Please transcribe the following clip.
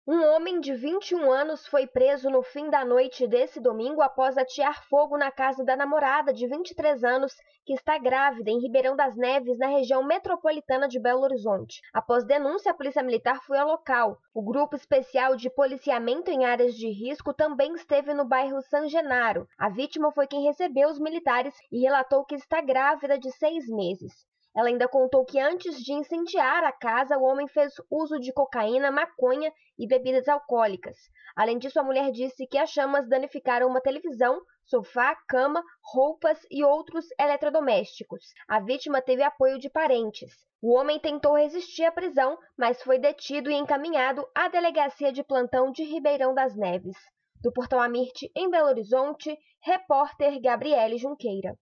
Um homem de 21 anos foi preso no fim da noite desse domingo após atear fogo na casa da namorada de 23 anos, que está grávida, em Ribeirão das Neves, na região metropolitana de Belo Horizonte. Após denúncia, a Polícia Militar foi ao local. O Grupo Especial de Policiamento em Áreas de Risco também esteve no bairro San Genaro. A vítima foi quem recebeu os militares e relatou que está grávida de 6 meses. Ela ainda contou que antes de incendiar a casa, o homem fez uso de cocaína, maconha e bebidas alcoólicas. Além disso, a mulher disse que as chamas danificaram uma televisão, sofá, cama, roupas e outros eletrodomésticos. A vítima teve apoio de parentes. O homem tentou resistir à prisão, mas foi detido e encaminhado à delegacia de plantão de Ribeirão das Neves. Do Portal Amirte, em Belo Horizonte, repórter Gabriele Junqueira.